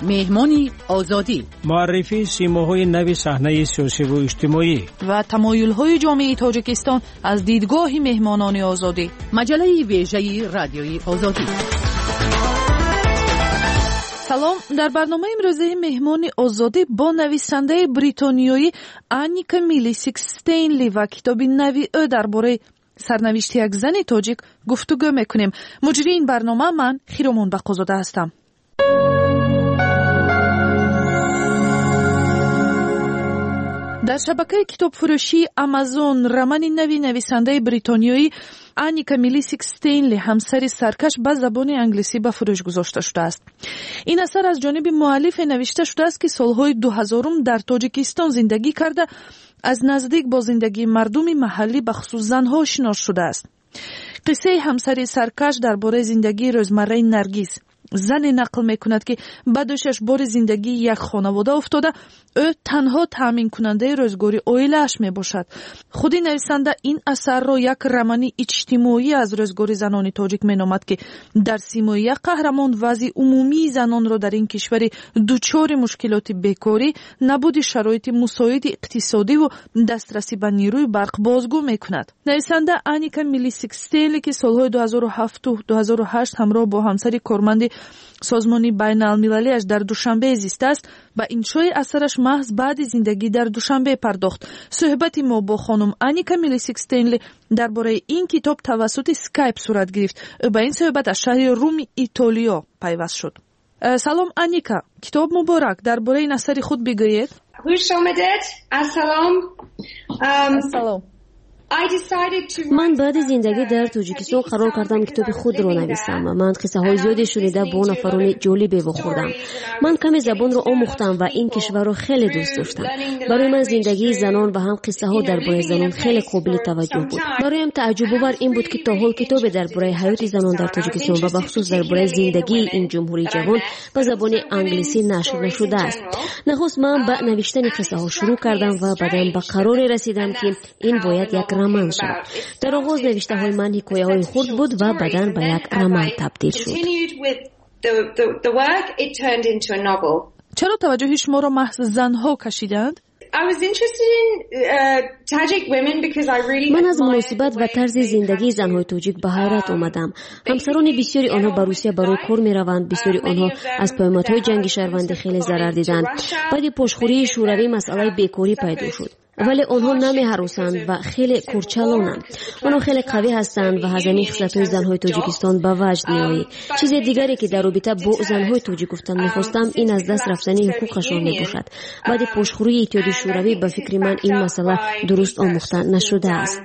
مهمانی آزادی، معرفی سیماهای نو صحنه سیاسی و اجتماعی و تمایل‌های جامعه تاجیکستان از دیدگاه مهمانان آزادی. مجله ویژه رادیوی آزادی. سلام، در برنامه امروزه مهمان آزادی با نویسنده بریتانیایی آنیکا میلیسیکستینلی و کتاب نوی او درباره سرنوشت یک زن تاجیک گفتگو میکنیم. مجری این برنامه من خیرمون بقازاده هستم. در شبکه کتاب فروشی آمازون رمان نوی نویسنده بریتانیایی آنیکا میلیسیکستینلی همسر سرکش به زبان انگلیسی به فروش گذاشته شده است. این اثر از جانب مؤلف نوشته شده است که سالهای 2000 در تاجیکستان زندگی کرده از نزدیک با زندگی مردم محلی به خصوص زنها آشنا شده است. قصه همسر سرکش درباره زندگی روزمره نرگیس، زن نقل میکند که بعد از 6 بار زندگی یک خانواده افتاده، او تنها تامین کننده روزگاری عائله‌اش میباشد. خودی نویسنده این اثر را یک رمان اجتماعی از روزگار زنان تاجیک مینامد که در سیمای یک قهرمان وضع عمومی زنان را در این کشور دچار مشکلات بیکاری، نبود شرایط مساعد اقتصادی و دسترسی به نیروی برق بازگو میکند. نویسنده آنیکا میلیسیکستینلی که سالهای 2007 و 2008 همراه با همسر کارمند سازمانی بین المللیش در دوشنبه زیسته است و انشای اثرش محض بعد زندگی در دوشنبه پرداخت. صحبت ما با خانم آنیکا میلیسیکستینلی درباره این کتاب توسط اسکایپ صورت گرفت. با این صحبت از شهر روم ایتالیا پیوست شد. سلام آنیکا، کتاب مبارک. درباره این اثر خود بگویید. خوش آمدید. سلام. من بعد زندگی در تاجیکستان قرار کردم کتاب خود را نویسم. من قصه های زیادی شنیده با نفران جالبی خوردم. من کمی زبان را آموختم و این کشور را خیلی دوست داشتم. برای من زندگی زنان و هم قصه ها درباره زنان خیلی قابل توجه بود. برایم تعجب آور این بود که تا حال کتاب درباره حیات زنان در تاجیکستان و بخصوص درباره زندگی این جمهوری جوان به زبان انگلیسی نشر نشده است. نخست من به نوشتن قصه ها شروع کردم و بعداً به قرار رسیدم که این باید یک رمان شد. در آغاز نوشته های من حکایه های خرد بود و بعداً به یک رمان تبدیل شد. چرا توجه شما را محض زنها کشیدند؟ من از مناسبت و طرز زندگی زنهای تاجیک به حیرت آمدم. همسران بسیاری آنها به روسیه برای کار می روند. بسیاری آنها از پیامدهای جنگ شهروندی خیلی ضرر دیدند. بعد پشتخوری شوروی مسئله بیکاری پیدا شد. ولی آنها نمی هراسند و خیلی کورچلانند. آنها خیلی قوی هستند و هزینه خصلت‌های زنهای تاجیکستان به وجد می‌آید. چیز دیگری که در رابطه با زنهای تاجیک گفتن می‌خواستم این از دست رفتن حقوقشان میباشد. بعد پشتخوری اتحادیه شوروی به فکر من این مسئله درست آموخته نشده است.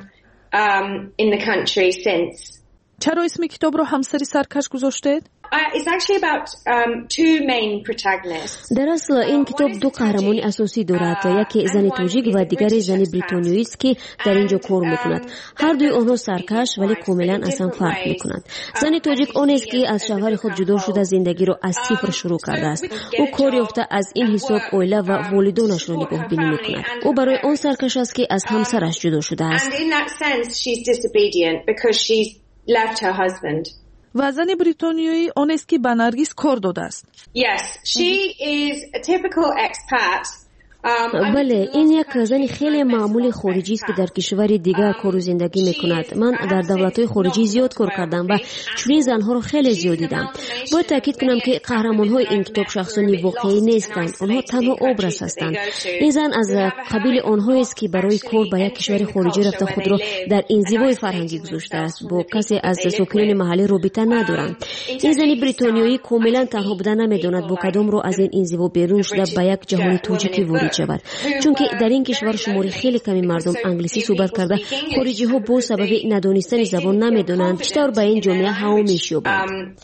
چرا اسم کتاب رو همسر سرکش گذاشتید؟ در اصل این کتاب دو قهرمان اساسی دارد. یکی زن تاجیک و دیگری زن بریتانیایی است که در اینجا کار میکند. هر دوی آنها سرکش ولی کاملا اصلا فرق میکنند. زن تاجیک آن است که از شوهر خود جدا شده زندگی را از صفر شروع کرده است. او کار یافته از این حساب عائله و والدانش را نگاه بینی میکند. او برای آن سرکش است که از همسرش جدا شده است. left her husband. و زن بریتانیایی آن است که به نرگس کار داده است. Yes, she is a typical expat. بله، این یک زن خیلی معمولی خارجی است که در کشور دیگر کار و زندگی میکند. من در دولت‌های خارجی زیاد کار کردم و چنین زنها رو خیلی زیاد دیدم. باید تاکید کنم که قهرمان‌های این کتاب شخصانی واقعی نیستند. آنها تنها ابراز هستند. این زن از قبیل آنهایی است که برای کار به یک کشور خارجی رفته خود را در انزوای فرهنگی گذاشته است. با کسی از ساکنان محلی رابطه ندارند. این زن بریتانیایی کاملا تنها بودن نمیداند با کدام رو از این انزوا بیرون شده به یک جهان تاجیکی وارد شود. چون که در این کشور شماری خیلی کمی مردم انگلیسی صحبت کرده، خارجی ها با سبب ندانستن زبان نمیدونند چطور به این جامعه هوامیش یابند.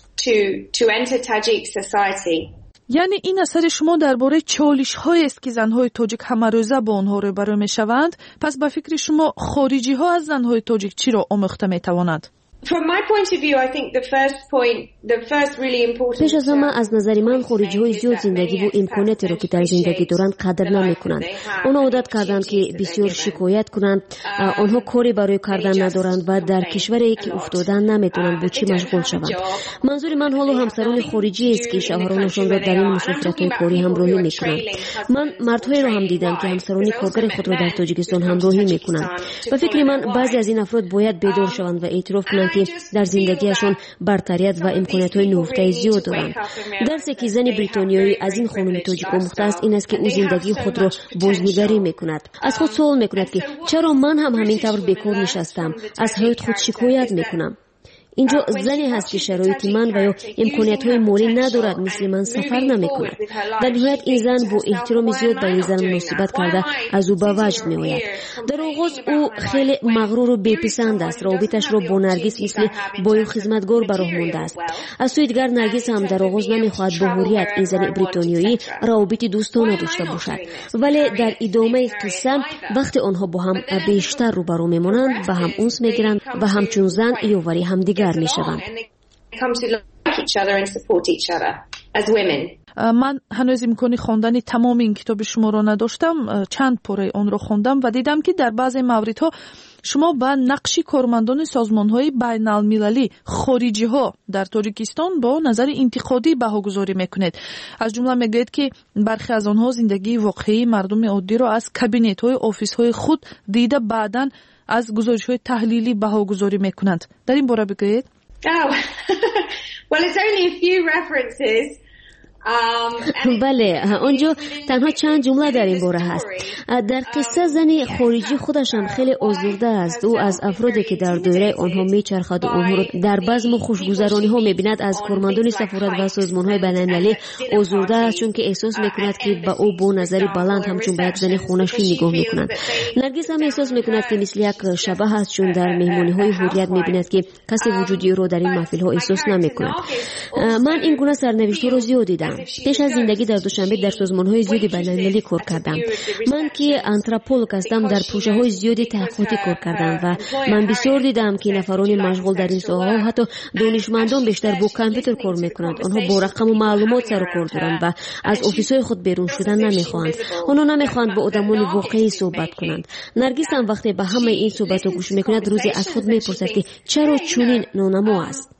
یعنی این اثر شما درباره چالش‌هایی است که زن‌های تاجیک همه روزه با آنها روبرو می‌شوند. پس به فکر شما خارجی‌ها از زن‌های تاجیک چی را آموخته می‌توانند؟ From my point of view, I think the first really important. پیش از همه از نظر من خارجی های زیاد زندگی و امکاناتی رو که در زندگی دارند قدر نمیکنند. اونا عادت کردند که بسیار شکایت کنند، آنها کاری برای کردن ندارند و در کشوری که افتادن نمیتونند با چی مشغول شوند. منظور من حالا همسران خارجی است که شوهرانشان را در این مسافرت‌های کاری همراهی میکنند. من مردهایی را هم دیدم که همسران کارگر خود را در تاجیکستان همراهی میکنند. و فکر من بعضی از این افراد باید بیدار شوند و اعتراف کنند که در زندگیشان برتریت و امکانات‌های نهفته زیاد دارند. درسی که زن بریتانیایی از این خانم تاجیک آموخته است این است که او زندگی خود را بازنگری میکند. از خود سوال میکند که چرا من هم همین طور بیکار نشستم، از حیات خود شکایت میکنم. اینجا زنی هست که شرایط من و یا امکانیت‌های مالی ندارد، مثل من سفر نمی‌کند. در نهایت این زن با احترام زیاد به این زن مناسبت کرده از او به وجد می‌آید. در آغاز او خیلی مغرور و بی‌پسند است. رابطش را با نرگس مثل با یک خدمتگار به راه مانده است. از سوی دیگر نرگس هم در آغاز نمی‌خواهد با حریت این زن بریتانیایی رابطه دوستانه داشته باشد. ولی در ادامه قصه وقتی آنها با هم بیشتر روبرو می‌مانند و هم انس می‌گیرند و همچون زن یاوری همدیگر میشوند. من هنوز امکانی خواندن تمام این کتاب شما را نداشتم، چند پاره آن را خواندم و دیدم که در بعضی موردها شما با نقش کارمندان سازمان‌های بین‌المللی خارجی‌ها در تاجیکستان با نظر انتقادی بهاگذاری می‌کنید. از جمله میگوید که برخی از آنها زندگی واقعی مردم عادی را از کابینت‌های آفیس‌های خود دیده بعداً از گزارش‌های تحلیلی بهاگذاری می‌کنند. در این باره بگویید. Well, it's only a few references. بله، آنجا تنها چند جمله در این باره هست. در قصه زنی خارجی خودش هم خیلی آزرده است. او از افرادی که در دایره آنها میچرخد و آنها را در بزم و خوشگذرانی ها میبیند از کارمندان سفارت و سازمان های بین‌المللی آزرده است، چون که احساس میکند که به او با نظری بلند همچون به یک زن خونشی نگاه میکنند. نرگس هم احساس میکند که مثل یک شبح است، چون در مهمانی های حریت میبیند که کسی وجودی رو در این محفل ها احساس نمیکند. من این گونه سرنوشت رو زیاد دیدم. پیش از زندگی در دوشنبه در سازمان‌های زیادی بین‌المللی کار کردم. من که آنتروپولوژ هستم در پروژه‌های زیادی تحقیقاتی کار کردم و من بسیار دیدم که نفران مشغول در این ساحه حتی دانشمندان بیشتر با کامپیوتر کار می‌کنند. آنها با رقم و معلومات سر و کار دارند و از آفیس‌های خود بیرون شدن نمی‌خواهند. آنها نمی‌خواهند با آدمان واقعی صحبت کنند. نرگس هم وقتی به همه این صحبت‌ها گوش می‌کند روزی از خود می‌پرسد که چرا چنین نانما است.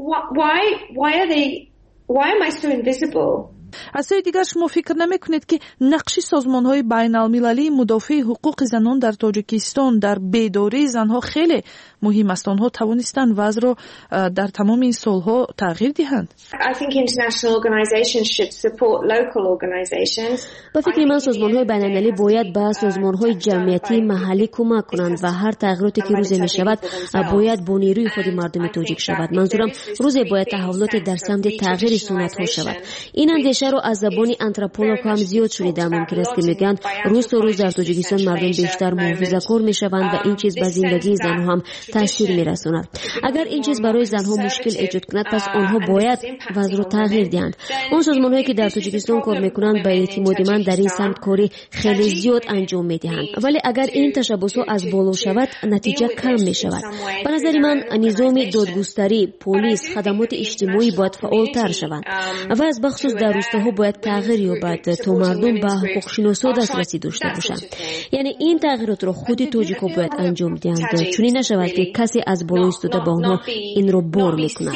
Why am I so invisible? از سوی دیگر شما فکر نمی‌کنید که نقش سازمان‌های بین‌المللی مدافع حقوق زنان در تاجیکستان در بیداری زنها خیلی مهم است؟ آنها توانستند وضع را در تمام این سالها تغییر دهند. I think international organizations should support local organizations. با فکر من سازمان‌های بین‌المللی باید به سازمان‌های جمعیتی محلی کمک کنند و هر تغییراتی که روزی می‌شود باید با نیروی خود مردم تاجیک شود. منظورم روزی باید تحولات در سمت تغییر سنت‌ها شود. این اندیشه رو از زبان آنتروپولوژ هم زیاد شنیدم. ممکن است که میگن روز تا روز در تاجیکستان مردم بیشتر محافظه‌کار میشوند و این چیز به زندگی زنها هم تاثیر میرساند. اگر این چیز برای زنها مشکل ایجاد کند پس آنها باید وضع رو تغییر دهند. اون سازمان‌هایی که در تاجیکستان کار میکنند به اعتماد من در این سمت کاری خیلی زیاد انجام میدهند. ولی اگر این تشبسات از بالا شود نتیجه کم میشود. به نظر من نظام دادگستری، پلیس، خدمات اجتماعی باید فعالتر شوند و از بخصوص در روستاها باید تغییر یابد تا مردم به حقوق شناسا دسترسی داشته باشند. یعنی این تغییرات را خود تاجیک‌ها باید انجام دهند، چون نشود که کسی از بالا ایستاده به آنها این را بار میکند.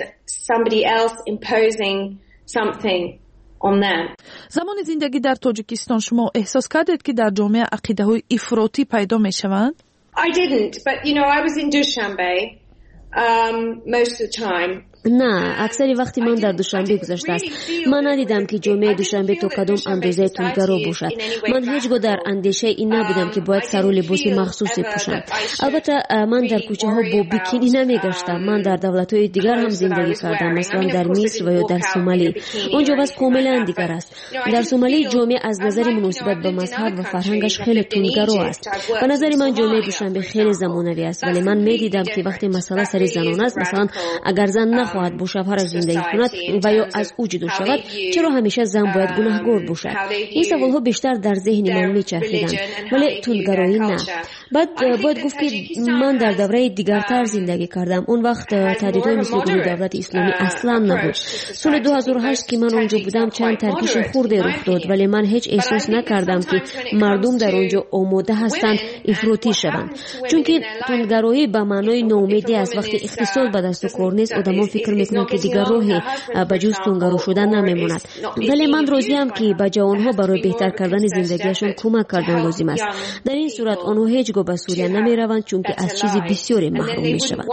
زمان زندگی در تاجیکستان شما احساس کردید که در جامعه عقیده‌های افراطی پیدا میشوند؟ I didn't, but I was in Dushanbe most of the time. نه، اکثر وقتی من در دوشنبه گذشته است. من ندیدم که جامعه دوشنبه تا کدام اندازه تندگرا باشد. من هیچگاه در اندیشه این نبودم که باید سر و لباس مخصوصی پوشم. البته من در کوچه ها با بیکینی نمیگشتم. من در دولت‌های دیگر هم زندگی کردم، مثلا در مصر و یا در سومالی. اونجا وضع کاملا دیگر است. در سومالی جامعه از نظر مناسبت به مذهب و فرهنگش خیلی تندگرا است. به نظر من جامعه دوشنبه خیلی زمانوی است، ولی من میدیدم که وقتی مسئله سر زنان است، مثلا اگر زن بخواهد با شوهرش زندگی کند و یا از او جدا شود، چرا همیشه زن باید گناهکار باشد؟ این سوالها بیشتر در ذهن من میچرخیدند، ولی تندگرایی نه. بعد باید گفت که من در دوره دیگرتر زندگی کردم. اون وقت تهدیدهای مثل گروه دولت اسلامی اصلا نبود. سال 2008 که من اونجا بودم چند ترکیش خورده رخ داد، ولی من هیچ احساس نکردم که مردم در اونجا آماده هستند افراطی شوند، چون که تندگرایی به معنای ناامیدی است. وقتی اقتصاد به دست و کار نیست، آدم‌ها فکر میکنند که دیگر راهی به جز تندگرا شدن نمیموند. ولی من راضیم که به جوانها برای بهتر کردن زندگیشون کمک کردن لازم است. در این صورت آنها هیچگاه به سوریه نمیروند، چون که از چیز بسیاری محروم میشوند.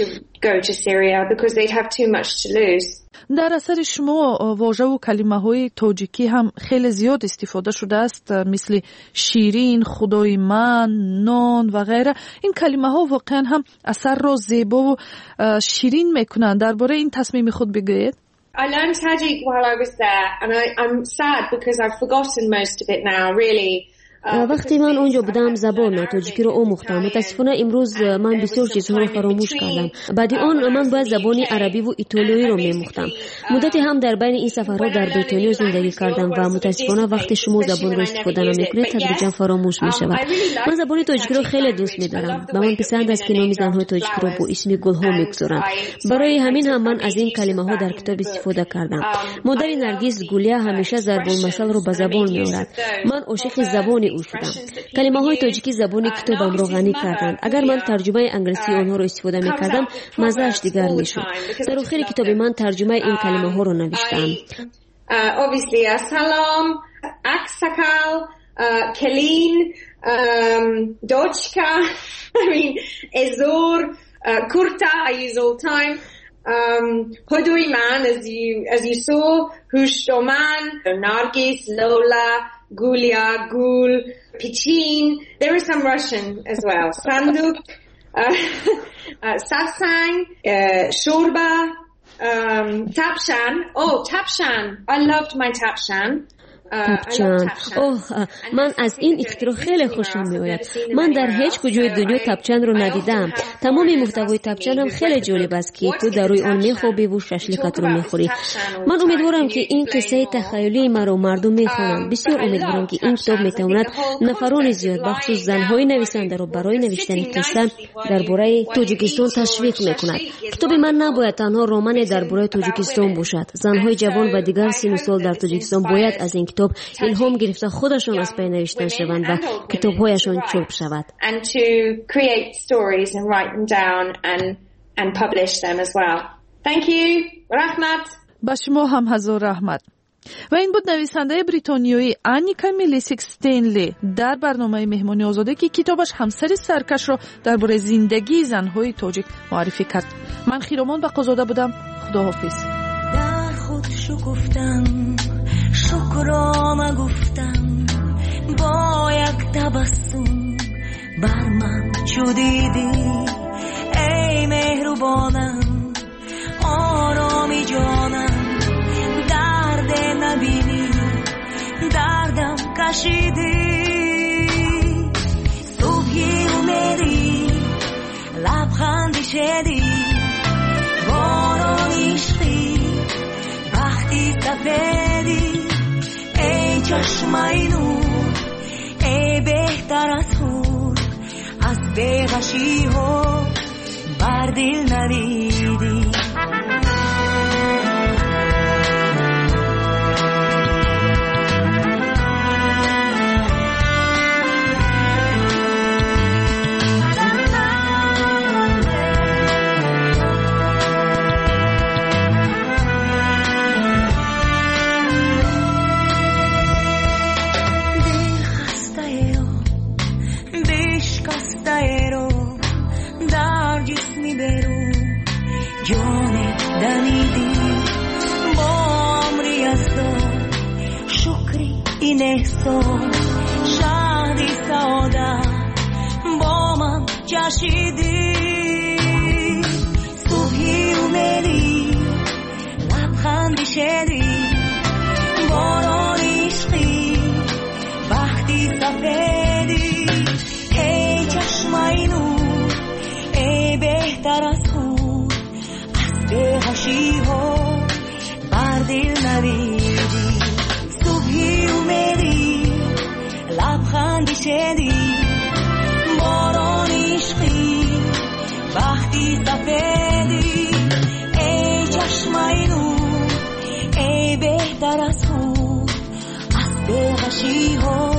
در اثر شما واژه و کلمه‌های تاجیکی هم خیلی زیاد استفاده شده است، مثل شیرین، خدای من، نان و غیره. این کلمه‌ها واقعا هم اثر را زیبا و شیرین میکنند. درباره این تصمیم خود بگویید. I learned Tajik while I was there, and I'm sad because I've forgotten most of it now, really. وقتی من اونجا بودم زبان تاجیکی رو آموختم. متاسفانه امروز من بسیار چیزها رو فراموش کردم. بعد آن من باید زبان عربی و ایتالیایی رو می‌آموختم. مدتی هم در بین این سفرها در بریتانیا زندگی کردم و متاسفانه وقتی شما زبان رو استفاده نمی‌کنید تدریجا فراموش می‌شود. من زبان تاجیکی رو خیلی دوست می‌دارم. به من پسند است که نام زن‌های تاجیکی رو با اسم گل‌ها می‌گذارند. برای همین هم من از این کلمه‌ها در کتاب استفاده کردم. مادر نرگس گولیا همیشه ضرب المثل رو به زبان می‌آورد. من عاشق زبان او شدم. کلمه‌های تاجیکی زبان کتابم رو غنی کردند. اگر من ترجمه انگلیسی آنها رو استفاده می‌کردم، مزه‌اش دیگر می‌شد. در آخر کتاب من ترجمه این کلمه‌ها رو نوشتم. Obviously salam, aksakal, kelin, dochka, I mean ezor, kurta I use all the time. Hodoi man as you saw, Hushtoman, Nargis, Lola, Gulia, Gul, Pichin. There is some Russian as well. Sanduk, Sasang, Shorba, Tapshan. Oh, Tapshan. I loved my Tapshan. تپچان. من از این اختراع خیلی خوشم میآید. من در هیچ کجای دنیا تپچان رو ندیدم. تمام محتوای تپچان هم خیلی جالب است که تو در روی آن میخوابی و ششلیکت رو میخوری. من امیدوارم که این قصه تخیلی مرا مردم میخوانند. بسیار امیدوارم که این کتاب میتواند نفران زیاد بخصوص زنهای نویسنده رو برای نوشتن قصه درباره تاجیکستان تشویق میکند. کتاب من نباید تنها رمان درباره تاجیکستان باشد. زنهای جوان و دیگر سن و سال در تاجیکستان باید از این کتاب الهام گرفته خودشان از پی نوشتن شوند و کتاب‌هایشان چاپ شود. And to create stories and write them down and publish them as well. Thank you. رحمت. با شما هم هزار رحمت. و این بود نویسنده بریتانیایی آنیکا میلیسیک استینلی در برنامه مهمانی آزاده که کتابش همسر سرکش را درباره زندگی زن‌های تاجیک معرفی کرد. من خیرامان بقازاده بودم. خداحافظ. در خود شکفتم شکرام گفتم با یک تبسم بر من چو دیدی ای مهربانم آرامی جانم درد نبینی دردم کشیدی صبحی اومدی لبخندی شدی باران عشقی وقتی سفیدی ای چشمای نور ای بهتر از هور از بیغشی ها بر دل ندیدی احسان شهری سعادت با من جشیدی صبحی اومدی لبخندی شدی باران عشقی وقتی سفیدی ای چشمای نور ای بهتر از خود از بهشی شدی باران عشقی وقتی سفیدی ای چشمای نور ای بهتر از خود از بغشی ها